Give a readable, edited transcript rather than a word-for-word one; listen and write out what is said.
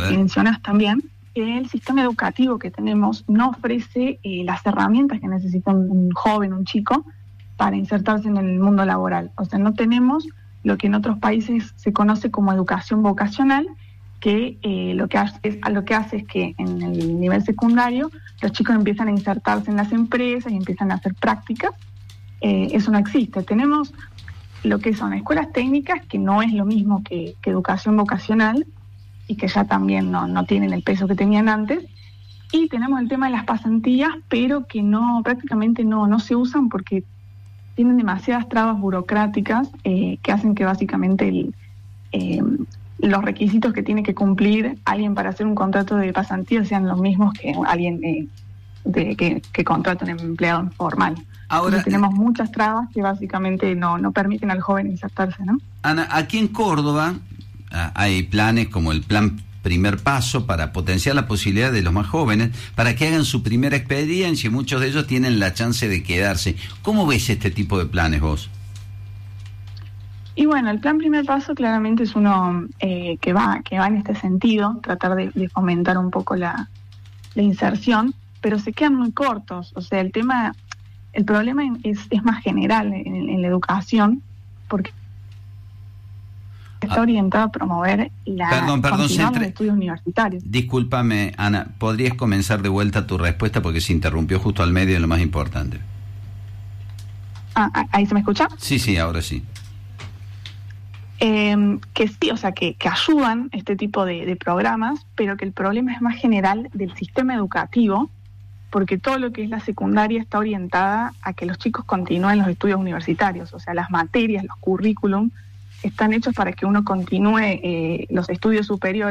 que mencionas también, que el sistema educativo que tenemos no ofrece las herramientas que necesita un joven, un chico, para insertarse en el mundo laboral. O sea, no tenemos lo que en otros países se conoce como educación vocacional, que lo que hace es que en el nivel secundario los chicos empiezan a insertarse en las empresas y empiezan a hacer prácticas. Eso no existe. Tenemos lo que son escuelas técnicas, que no es lo mismo que educación vocacional, y que ya también no tienen el peso que tenían antes. Y tenemos el tema de las pasantías, pero que prácticamente no se usan porque tienen demasiadas trabas burocráticas que hacen que básicamente los requisitos que tiene que cumplir alguien para hacer un contrato de pasantía sean los mismos que alguien que contrata un empleado formal. Ahora entonces, tenemos muchas trabas que básicamente no permiten al joven insertarse, ¿no? Ana, aquí en Córdoba hay planes como el Plan Primer Paso para potenciar la posibilidad de los más jóvenes para que hagan su primera experiencia, y muchos de ellos tienen la chance de quedarse. ¿Cómo ves este tipo de planes vos? Y bueno, el Plan Primer Paso claramente es uno que va en este sentido, tratar de fomentar un poco la inserción, pero se quedan muy cortos. O sea, el problema es más general en la educación, porque está orientado a promover los estudios universitarios. Discúlpame, Ana, ¿podrías comenzar de vuelta tu respuesta porque se interrumpió justo al medio de lo más importante? ¿Ahí se me escucha? Sí, ahora sí. Que sí, o sea, que ayudan este tipo de programas, pero que el problema es más general del sistema educativo, porque todo lo que es la secundaria está orientada a que los chicos continúen los estudios universitarios. O sea, las materias, los currículum están hechos para que uno continúe los estudios superiores